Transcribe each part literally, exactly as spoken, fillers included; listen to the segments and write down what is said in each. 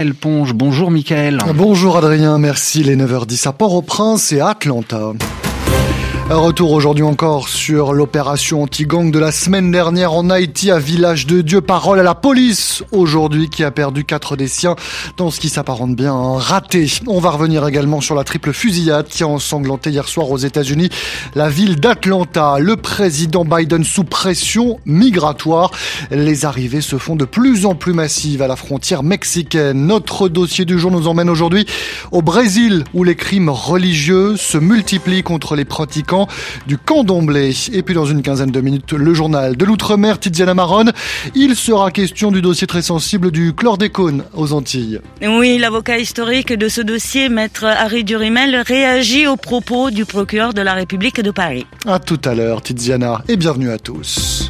Michael Ponge. Bonjour Michael. Bonjour Adrien, merci. Les neuf heures dix à Port-au-Prince et à Atlanta. Un retour aujourd'hui encore sur l'opération anti-gang de la semaine dernière en Haïti à Village-de-Dieu. Parole à la police aujourd'hui qui a perdu quatre des siens dans ce qui s'apparente bien à un raté. On va revenir également sur la triple fusillade qui a ensanglanté hier soir aux États-Unis la ville d'Atlanta. Le président Biden sous pression migratoire. Les arrivées se font de plus en plus massives à la frontière mexicaine. Notre dossier du jour nous emmène aujourd'hui au Brésil où les crimes religieux se multiplient contre les pratiquants du candomblé. Et puis dans une quinzaine de minutes, le journal de l'Outre-mer, Tiziana Maron. Il sera question du dossier très sensible du chlordécone aux Antilles. Oui, l'avocat historique de ce dossier, maître Harry Durimel, réagit aux propos du procureur de la République de Paris. À tout à l'heure, Tiziana, et bienvenue à tous.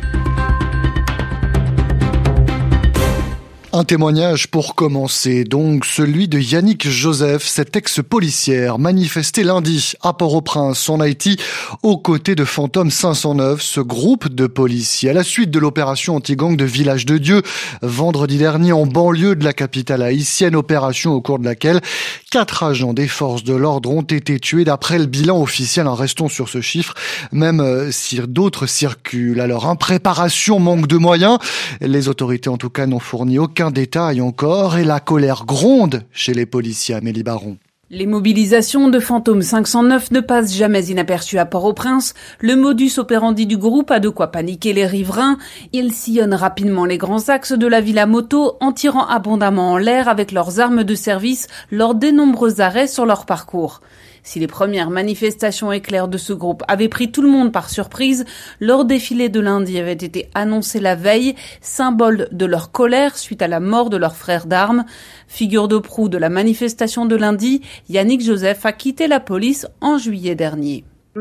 Un témoignage pour commencer, donc celui de Yannick Joseph, cette ex-policière manifestée lundi à Port-au-Prince en Haïti aux côtés de Fantôme cinq cent neuf, ce groupe de policiers à la suite de l'opération anti-gang de Village-de-Dieu vendredi dernier en banlieue de la capitale haïtienne, opération au cours de laquelle quatre agents des forces de l'ordre ont été tués d'après le bilan officiel. Restons sur ce chiffre, même si d'autres circulent. Alors, impréparation, manque de moyens, les autorités en tout cas n'ont fourni aucun détail encore et la colère gronde chez les policiers. Amélie Baron. Les mobilisations de Fantôme cinq cent neuf ne passent jamais inaperçues à Port-au-Prince. Le modus operandi du groupe a de quoi paniquer les riverains. Ils sillonnent rapidement les grands axes de la ville à moto en tirant abondamment en l'air avec leurs armes de service lors des nombreux arrêts sur leur parcours. Si les premières manifestations éclairs de ce groupe avaient pris tout le monde par surprise, leur défilé de lundi avait été annoncé la veille, symbole de leur colère suite à la mort de leur frère d'armes. Figure de proue de la manifestation de lundi, Yannick Joseph a quitté la police en juillet dernier.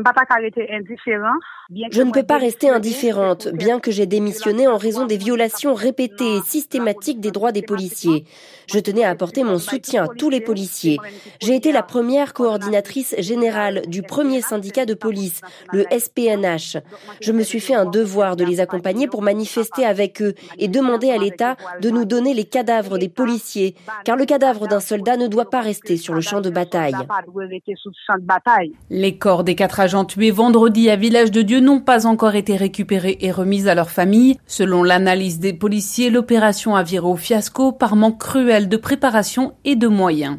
Je ne peux pas rester indifférente, bien que j'ai démissionné en raison des violations répétées et systématiques des droits des policiers. Je tenais à apporter mon soutien à tous les policiers. J'ai été la première coordinatrice générale du premier syndicat de police, le S P N H. Je me suis fait un devoir de les accompagner pour manifester avec eux et demander à l'État de nous donner les cadavres des policiers, car le cadavre d'un soldat ne doit pas rester sur le champ de bataille. Les corps des quatre agents tués vendredi à Village-de-Dieu n'ont pas encore été récupérés et remis à leur famille. Selon l'analyse des policiers, l'opération a viré au fiasco par manque cruel de préparation et de moyens.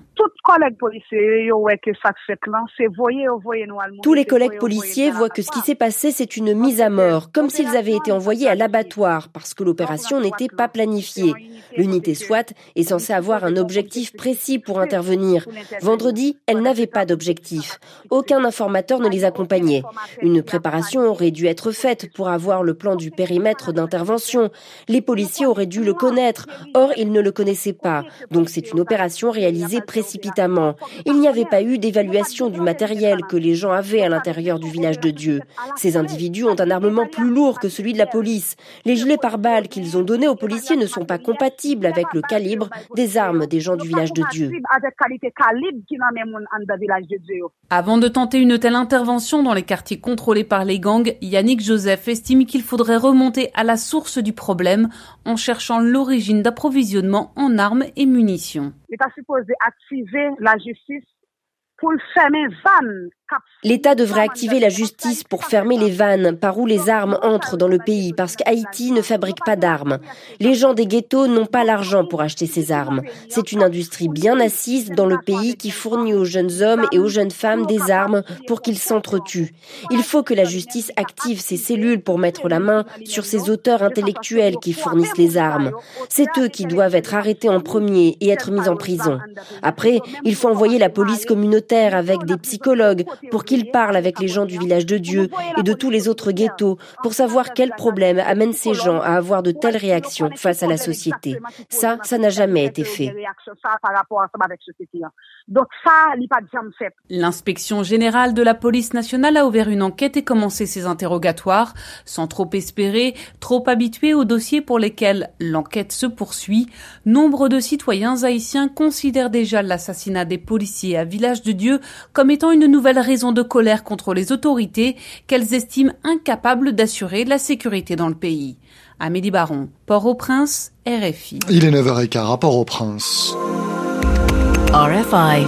Tous les collègues policiers voient que ce qui s'est passé, c'est une mise à mort, comme s'ils avaient été envoyés à l'abattoir, parce que l'opération n'était pas planifiée. L'unité SWAT est censée avoir un objectif précis pour intervenir. Vendredi, elle n'avait pas d'objectif. Aucun informateur ne les accompagnait. Une préparation aurait dû être faite pour avoir le plan du périmètre d'intervention. Les policiers auraient dû le connaître, or ils ne le connaissaient pas. Donc c'est une opération réalisée précipitamment. Il n'y avait pas eu d'évaluation du matériel que les gens avaient à l'intérieur du Village-de-Dieu. Ces individus ont un armement plus lourd que celui de la police. Les gilets pare-balles qu'ils ont donnés aux policiers ne sont pas compatibles avec le calibre des armes des gens du Village-de-Dieu. Avant de tenter une telle intervention dans les quartiers contrôlés par les gangs, Yannick Joseph estime qu'il faudrait remonter à la source du problème en cherchant l'origine d'approvisionnement en armes et munitions. L'État supposé activer la justice pour fermer vannes. L'État devrait activer la justice pour fermer les vannes par où les armes entrent dans le pays, parce qu'Haïti ne fabrique pas d'armes. Les gens des ghettos n'ont pas l'argent pour acheter ces armes. C'est une industrie bien assise dans le pays qui fournit aux jeunes hommes et aux jeunes femmes des armes pour qu'ils s'entretuent. Il faut que la justice active ses cellules pour mettre la main sur ces auteurs intellectuels qui fournissent les armes. C'est eux qui doivent être arrêtés en premier et être mis en prison. Après, il faut envoyer la police communautaire avec des psychologues pour qu'ils parlent avec les gens du Village-de-Dieu et de tous les autres ghettos pour savoir quels problèmes amènent ces gens à avoir de telles réactions face à la société. Ça, ça n'a jamais été fait. L'inspection générale de la police nationale a ouvert une enquête et commencé ses interrogatoires. Sans trop espérer, trop habitués aux dossiers pour lesquels l'enquête se poursuit, nombre de citoyens haïtiens considèrent déjà l'assassinat des policiers à Village-de-Dieu comme étant une nouvelle raison de colère contre les autorités qu'elles estiment incapables d'assurer la sécurité dans le pays. Amélie Baron, Port-au-Prince, R F I. Il est neuf heures quinze à Port-au-Prince. R F I.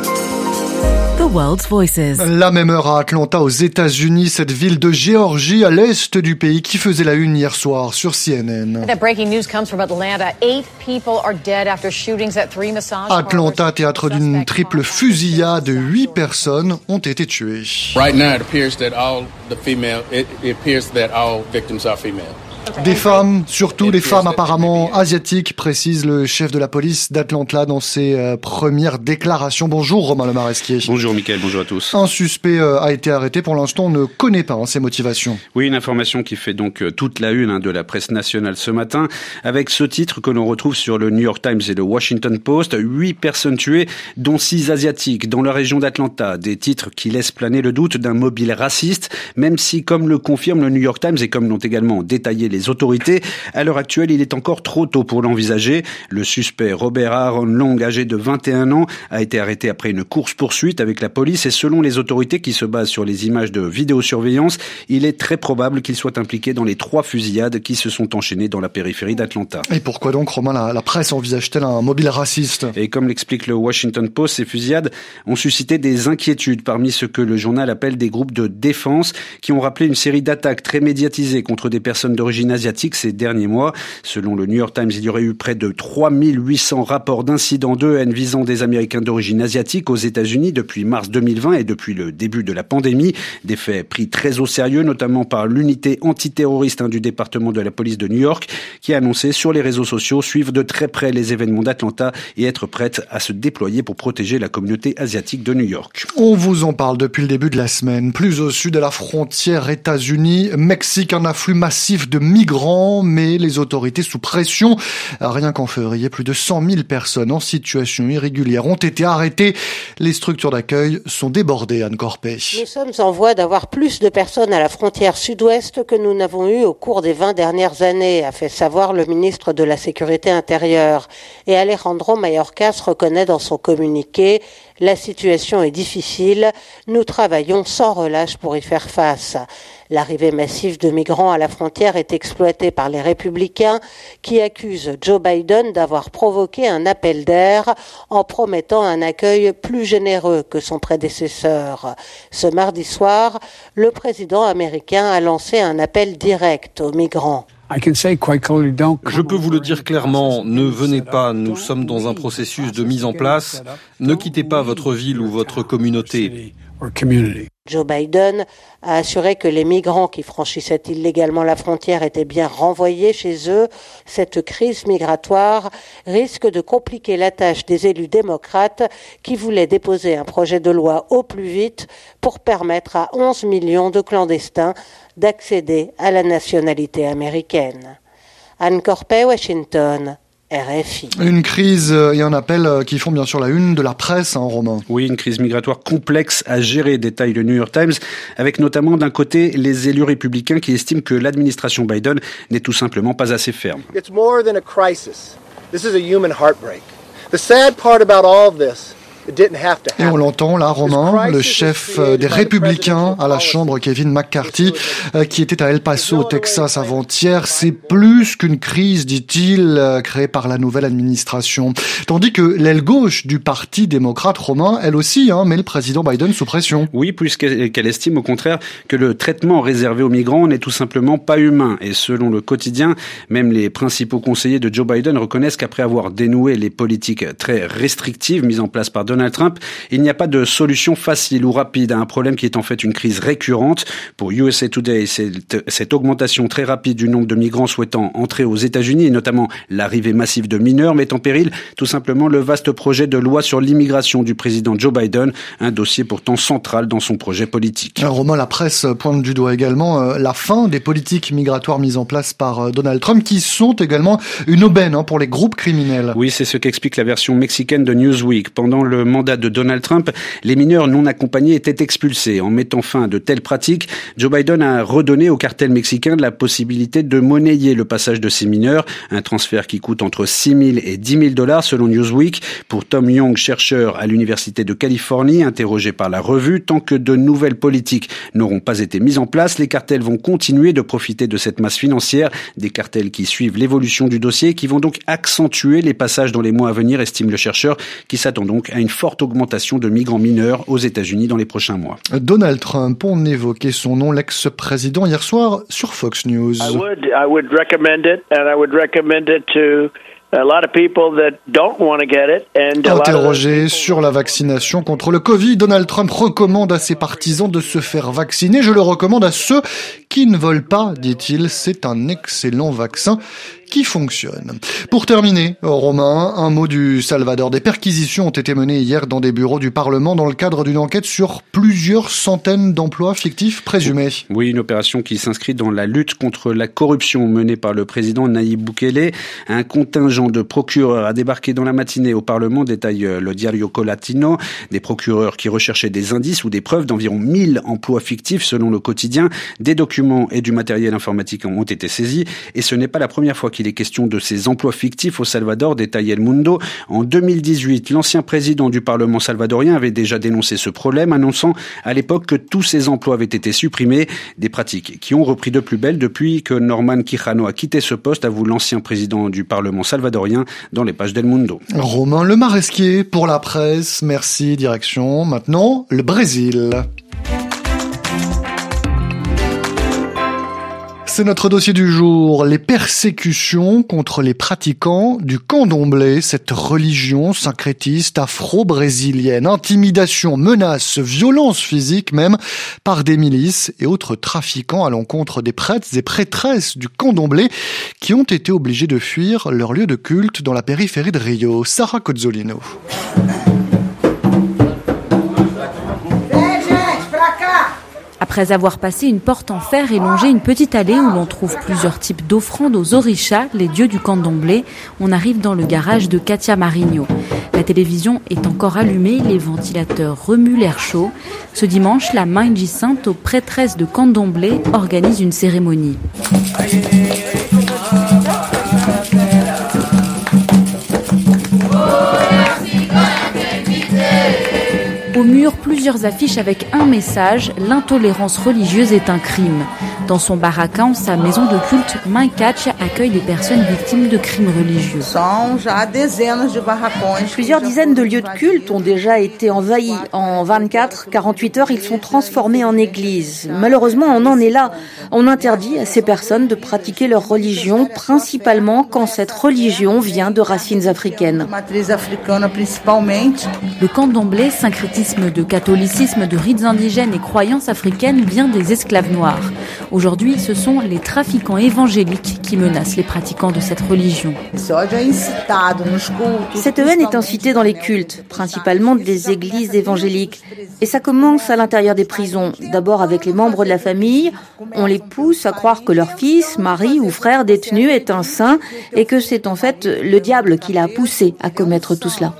The World's Voices. La même heure à Atlanta, aux États-Unis, cette ville de Géorgie à l'est du pays qui faisait la une hier soir sur C N N. That breaking news comes from Atlanta. Eight people are dead after shootings at three massage parlors. Atlanta, théâtre d'une triple fusillade, huit personnes ont été tuées. Right now, it appears that all the female, it, it appears that all victims are female. Des femmes, surtout des femmes apparemment asiatiques, précise le chef de la police d'Atlanta dans ses euh, premières déclarations. Bonjour Romain Lemaresquier. Bonjour Mickaël, bonjour à tous. Un suspect euh, a été arrêté, pour l'instant on ne connaît pas hein, ses motivations. Oui, une information qui fait donc euh, toute la une hein, de la presse nationale ce matin, avec ce titre que l'on retrouve sur le New York Times et le Washington Post. Huit personnes tuées, dont six asiatiques, dans la région d'Atlanta. Des titres qui laissent planer le doute d'un mobile raciste, même si, comme le confirme le New York Times et comme l'ont également détaillé les autorités, à l'heure actuelle, il est encore trop tôt pour l'envisager. Le suspect Robert Aaron Long, âgé de vingt et un ans, a été arrêté après une course-poursuite avec la police et selon les autorités qui se basent sur les images de vidéosurveillance, il est très probable qu'il soit impliqué dans les trois fusillades qui se sont enchaînées dans la périphérie d'Atlanta. Et pourquoi donc, Romain, la, la presse envisage-t-elle un mobile raciste ? Et comme l'explique le Washington Post, ces fusillades ont suscité des inquiétudes parmi ce que le journal appelle des groupes de défense qui ont rappelé une série d'attaques très médiatisées contre des personnes d'origine asiatique ces derniers mois. Selon le New York Times, il y aurait eu près de trois mille huit cents rapports d'incidents de haine visant des Américains d'origine asiatique aux États-Unis depuis mars deux mille vingt et depuis le début de la pandémie. Des faits pris très au sérieux, notamment par l'unité antiterroriste hein, du département de la police de New York, qui a annoncé sur les réseaux sociaux suivre de très près les événements d'Atlanta et être prête à se déployer pour protéger la communauté asiatique de New York. On vous en parle depuis le début de la semaine. Plus au sud de la frontière États-Unis-Mexique, un afflux massif de migrants, mais les autorités sous pression. Rien qu'en février, plus de cent mille personnes en situation irrégulière ont été arrêtées. Les structures d'accueil sont débordées, Anne Corpet. Nous sommes en voie d'avoir plus de personnes à la frontière sud-ouest que nous n'avons eu au cours des vingt dernières années, a fait savoir le ministre de la Sécurité intérieure. Et Alejandro Mayorkas reconnaît dans son communiqué: la situation est difficile, nous travaillons sans relâche pour y faire face. L'arrivée massive de migrants à la frontière est exploitée par les républicains qui accusent Joe Biden d'avoir provoqué un appel d'air en promettant un accueil plus généreux que son prédécesseur. Ce mardi soir, le président américain a lancé un appel direct aux migrants. Je peux vous le dire clairement, ne venez pas, nous sommes dans un processus de mise en place. Ne quittez pas votre ville ou votre communauté. Joe Biden a assuré que les migrants qui franchissaient illégalement la frontière étaient bien renvoyés chez eux. Cette crise migratoire risque de compliquer la tâche des élus démocrates qui voulaient déposer un projet de loi au plus vite pour permettre à onze millions de clandestins d'accéder à la nationalité américaine. Anne Corpet, Washington. R F I. Une crise et un appel qui font bien sûr la une de la presse, hein, Romain. Oui, une crise migratoire complexe à gérer, détaille le New York Times, avec notamment d'un côté les élus républicains qui estiment que l'administration Biden n'est tout simplement pas assez ferme. It's more than a crisis. This is a human heartbreak. The sad part about all of this. Et on l'entend là, Romain, le chef des Républicains à la Chambre, Kevin McCarthy, qui était à El Paso, au Texas, avant-hier. C'est plus qu'une crise, dit-il, créée par la nouvelle administration. Tandis que l'aile gauche du Parti démocrate, Romain, elle aussi, hein, met le président Biden sous pression. Oui, puisqu'elle estime au contraire que le traitement réservé aux migrants n'est tout simplement pas humain. Et selon le quotidien, même les principaux conseillers de Joe Biden reconnaissent qu'après avoir dénoué les politiques très restrictives mises en place par Donald Trump, il n'y a pas de solution facile ou rapide à un problème qui est en fait une crise récurrente. Pour U S A Today, cette, cette augmentation très rapide du nombre de migrants souhaitant entrer aux États-Unis et notamment l'arrivée massive de mineurs met en péril tout simplement le vaste projet de loi sur l'immigration du président Joe Biden, un dossier pourtant central dans son projet politique. Romain, la presse pointe du doigt également euh, la fin des politiques migratoires mises en place par euh, Donald Trump qui sont également une aubaine hein, pour les groupes criminels. Oui, c'est ce qu'explique la version mexicaine de Newsweek. Pendant le mandat de Donald Trump, les mineurs non accompagnés étaient expulsés. En mettant fin à de telles pratiques, Joe Biden a redonné au cartel mexicain la possibilité de monnayer le passage de ces mineurs, un transfert qui coûte entre six mille et dix mille dollars selon Newsweek. Pour Tom Young, chercheur à l'Université de Californie, interrogé par la revue, tant que de nouvelles politiques n'auront pas été mises en place, les cartels vont continuer de profiter de cette masse financière, des cartels qui suivent l'évolution du dossier et qui vont donc accentuer les passages dans les mois à venir, estime le chercheur, qui s'attend donc à une une forte augmentation de migrants mineurs aux États-Unis dans les prochains mois. Donald Trump, on évoquait son nom, l'ex-président, hier soir sur Fox News. I would, I would recommend it, and I would recommend it to a lot of people that don't want to get it. And Interrogé sur la vaccination contre le Covid, Donald Trump recommande à ses partisans de se faire vacciner. Je le recommande à ceux qui ne veulent pas, dit-il. C'est un excellent vaccin qui fonctionne. Pour terminer, Romain, un mot du Salvador. Des perquisitions ont été menées hier dans des bureaux du Parlement dans le cadre d'une enquête sur plusieurs centaines d'emplois fictifs présumés. Oui, une opération qui s'inscrit dans la lutte contre la corruption menée par le président Nayib Bukele. Un contingent de procureurs a débarqué dans la matinée au Parlement, détaille le Diario Colatino. Des procureurs qui recherchaient des indices ou des preuves d'environ mille emplois fictifs selon le quotidien. Des documents et du matériel informatique ont été saisis. Et ce n'est pas la première fois qu'il est question de ces emplois fictifs au Salvador, détaille El Mundo. En deux mille dix-huit, l'ancien président du Parlement salvadorien avait déjà dénoncé ce problème, annonçant à l'époque que tous ces emplois avaient été supprimés. Des pratiques qui ont repris de plus belle depuis que Norman Quijano a quitté ce poste, avoue l'ancien président du Parlement salvadorien dans les pages d'El Mundo. Romain Le Maresquier pour la presse. Merci, direction. Maintenant, le Brésil. C'est notre dossier du jour, les persécutions contre les pratiquants du candomblé, cette religion syncrétiste afro-brésilienne. Intimidation, menaces, violences physiques même par des milices et autres trafiquants à l'encontre des prêtres et prêtresses du candomblé qui ont été obligés de fuir leur lieu de culte dans la périphérie de Rio. Sarah Cozzolino. Après avoir passé une porte en fer et longé une petite allée où l'on trouve plusieurs types d'offrandes aux orishas, les dieux du candomblé, on arrive dans le garage de Katia Marinho. La télévision est encore allumée, les ventilateurs remuent l'air chaud. Ce dimanche, la Mãe de Santo, prêtresse de candomblé, organise une cérémonie. Au mur, plusieurs affiches avec un message, l'intolérance religieuse est un crime. Dans son baracan, sa maison de culte, Mãe Katia accueille des personnes victimes de crimes religieux. Plusieurs dizaines de lieux de culte ont déjà été envahis. En vingt-quatre à quarante-huit heures, ils sont transformés en églises. Malheureusement, on en est là. On interdit à ces personnes de pratiquer leur religion, principalement quand cette religion vient de racines africaines. Le candomblé, syncrétisme de catholicisme, de rites indigènes et croyances africaines, vient des esclaves noirs. Aujourd'hui, ce sont les trafiquants évangéliques qui menacent les pratiquants de cette religion. Cette haine est incitée dans les cultes, principalement des églises évangéliques. Et ça commence à l'intérieur des prisons. D'abord avec les membres de la famille, on les pousse à croire que leur fils, mari ou frère détenu est un saint et que c'est en fait le diable qui l'a poussé à commettre tout cela.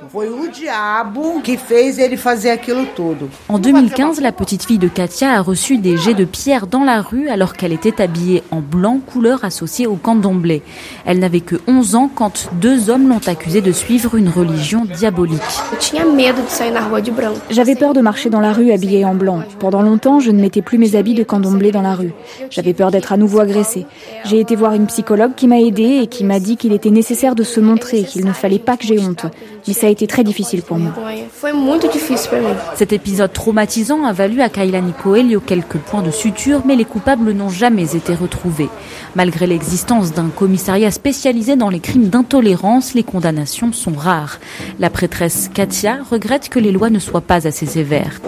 En deux mille quinze, la petite fille de Katia a reçu des jets de pierre dans la rue alors qu'elle était habillée en blanc, couleur associée au candomblé. Elle n'avait que onze ans quand deux hommes l'ont accusée de suivre une religion diabolique. J'avais peur de marcher dans la rue habillée en blanc. Pendant longtemps, je ne mettais plus mes habits de candomblé dans la rue. J'avais peur d'être à nouveau agressée. J'ai été voir une psychologue qui m'a aidée et qui m'a dit qu'il était nécessaire de se montrer, qu'il ne fallait pas que j'aie honte. Mais ça a été très difficile pour moi. Cet épisode traumatisant a valu à Kailani Coelho quelques points de suture, mais les coupables n'ont jamais été retrouvés. Malgré l'existence d'un commissariat spécialisé dans les crimes d'intolérance, les condamnations sont rares. La prêtresse Katia regrette que les lois ne soient pas assez sévères.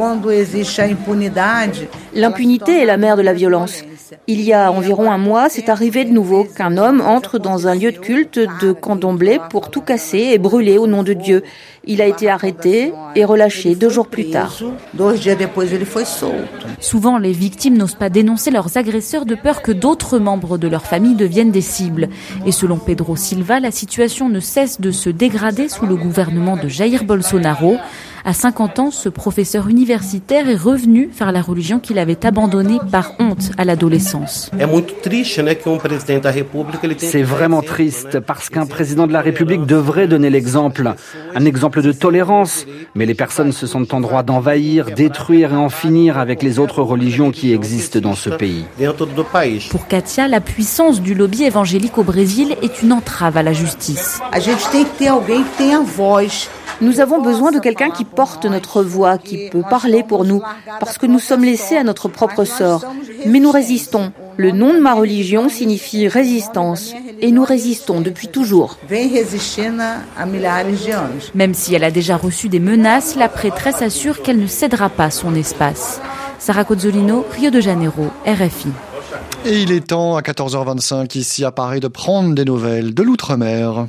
L'impunité est la mère de la violence. Il y a environ un mois, c'est arrivé de nouveau qu'un homme entre dans un lieu de culte de candomblé pour tout casser et brûler au nom de Dieu. Il a été arrêté et relâché deux jours plus tard. Souvent, les victimes n'osent pas dénoncer leurs agresseurs de peur que d'autres membres de leur famille deviennent des cibles. Et selon Pedro Silva, la situation ne cesse de se dégrader sous le gouvernement de Jair Bolsonaro. À cinquante ans, ce professeur universitaire est revenu vers la religion qu'il avait abandonnée par honte à l'adolescence. C'est vraiment triste parce qu'un président de la République devrait donner l'exemple, un exemple de tolérance. Mais les personnes se sentent en droit d'envahir, détruire et en finir avec les autres religions qui existent dans ce pays. Pour Katia, la puissance du lobby évangélique au Brésil est une entrave à la justice. Nous avons besoin de quelqu'un qui porte notre voix, qui peut parler pour nous, parce que nous sommes laissés à notre propre sort. Mais nous résistons. Le nom de ma religion signifie résistance. Et nous résistons depuis toujours. Même si elle a déjà reçu des menaces, la prêtresse assure qu'elle ne cédera pas son espace. Sarah Cozzolino, Rio de Janeiro, R F I. Et il est temps, à quatorze heures vingt-cinq, ici à Paris, de prendre des nouvelles de l'outre-mer.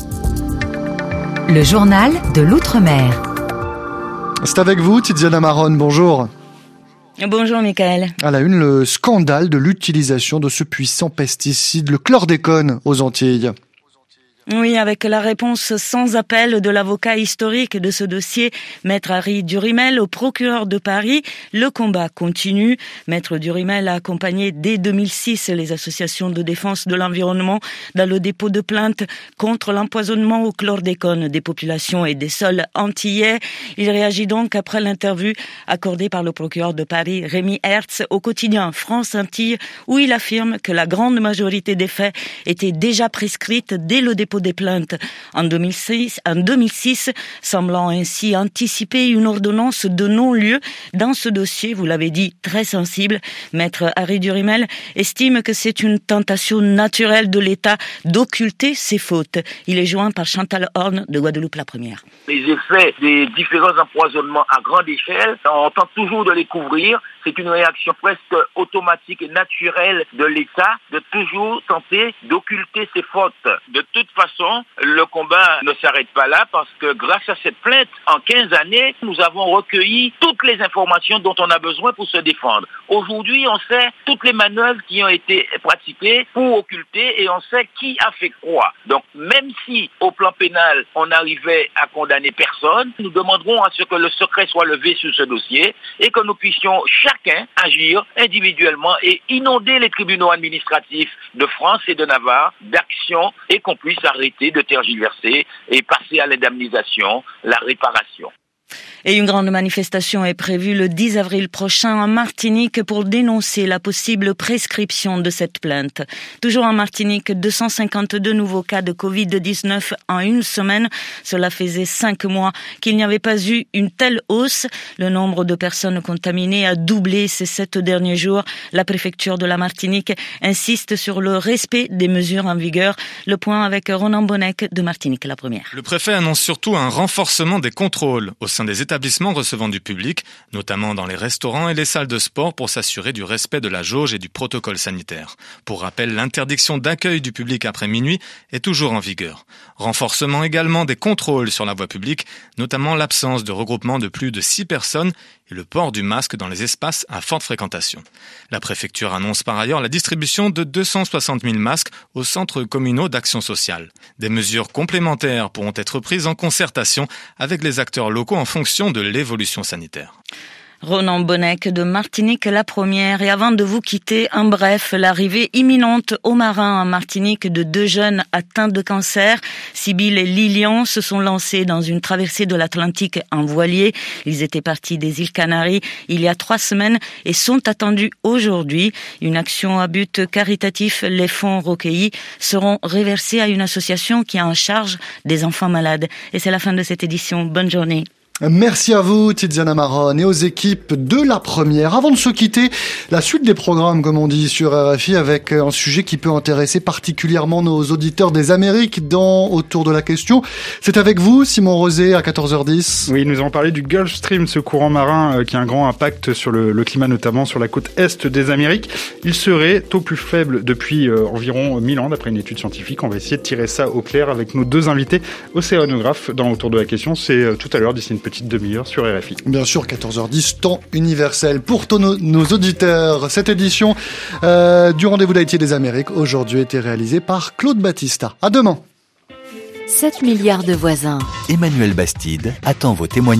Le journal de l'outre-mer. C'est avec vous, Tiziana Marron, bonjour. Bonjour Michael. À la une, le scandale de l'utilisation de ce puissant pesticide, le chlordécone, aux Antilles. Oui, avec la réponse sans appel de l'avocat historique de ce dossier, Maître Harry Durimel, au procureur de Paris, le combat continue. Maître Durimel a accompagné dès deux mille six les associations de défense de l'environnement dans le dépôt de plainte contre l'empoisonnement au chlordécone des populations et des sols antillais. Il réagit donc après l'interview accordée par le procureur de Paris, Rémi Hertz, au quotidien France Antilles, où il affirme que la grande majorité des faits étaient déjà prescrites dès le dépôt des plaintes en deux mille six, en deux mille six, semblant ainsi anticiper une ordonnance de non-lieu dans ce dossier, vous l'avez dit, très sensible. Maître Harry Durimel estime que c'est une tentation naturelle de l'État d'occulter ses fautes. Il est joint par Chantal Horn de Guadeloupe la Première. Les effets des différents empoisonnements à grande échelle, on tente toujours de les couvrir. C'est une réaction presque automatique et naturelle de l'État de toujours tenter d'occulter ses fautes. De toute façon, le combat ne s'arrête pas là parce que grâce à cette plainte, en quinze années, nous avons recueilli toutes les informations dont on a besoin pour se défendre. Aujourd'hui, on sait toutes les manœuvres qui ont été pratiquées pour occulter et on sait qui a fait quoi. Donc, même si au plan pénal, on n'arrivait à condamner personne, nous demanderons à ce que le secret soit levé sur ce dossier et que nous puissions chacun agir individuellement et inonder les tribunaux administratifs de France et de Navarre d'actions et qu'on puisse arrêter de tergiverser et passer à l'indemnisation, la réparation. Et une grande manifestation est prévue le dix avril prochain en Martinique pour dénoncer la possible prescription de cette plainte. Toujours en Martinique, deux cent cinquante-deux nouveaux cas de covid dix-neuf en une semaine. Cela faisait cinq mois qu'il n'y avait pas eu une telle hausse. Le nombre de personnes contaminées a doublé ces sept derniers jours. La préfecture de la Martinique insiste sur le respect des mesures en vigueur. Le point avec Ronan Bonnec de Martinique la Première. Le préfet annonce surtout un renforcement des contrôles au sein des établissements recevant du public, notamment dans les restaurants et les salles de sport pour s'assurer du respect de la jauge et du protocole sanitaire. Pour rappel, l'interdiction d'accueil du public après minuit est toujours en vigueur. Renforcement également des contrôles sur la voie publique, notamment l'absence de regroupement de plus de six personnes et le port du masque dans les espaces à forte fréquentation. La préfecture annonce par ailleurs la distribution de deux cent soixante mille masques aux centres communaux d'action sociale. Des mesures complémentaires pourront être prises en concertation avec les acteurs locaux en fonction de l'évolution sanitaire. Ronan Bonnec de Martinique la Première. Et avant de vous quitter, en bref, l'arrivée imminente aux marins en Martinique de deux jeunes atteints de cancer. Sibylle et Lilian se sont lancés dans une traversée de l'Atlantique en voilier. Ils étaient partis des îles Canaries il y a trois semaines et sont attendus aujourd'hui. Une action à but caritatif, les fonds recueillis seront reversés à une association qui a en charge des enfants malades. Et c'est la fin de cette édition. Bonne journée. Merci à vous, Tiziana Marron, et aux équipes de la Première. Avant de se quitter, la suite des programmes, comme on dit sur R F I, avec un sujet qui peut intéresser particulièrement nos auditeurs des Amériques dans Autour de la question. C'est avec vous, Simon Rosé, à quatorze heures dix. Oui, nous allons parler du Gulf Stream, ce courant marin euh, qui a un grand impact sur le, le climat, notamment sur la côte est des Amériques. Il serait au plus faible depuis euh, environ mille ans, d'après une étude scientifique. On va essayer de tirer ça au clair avec nos deux invités océanographes dans Autour de la question. C'est euh, tout à l'heure, d'ici une petite petite demi-heure sur R F I. Bien sûr, quatorze heures dix, temps universel. Pour tous nos, nos auditeurs, cette édition euh, du Rendez-vous d'Haïti et des Amériques, aujourd'hui, a été réalisée par Claude Battista. À demain. sept milliards de voisins. Emmanuel Bastide attend vos témoignages.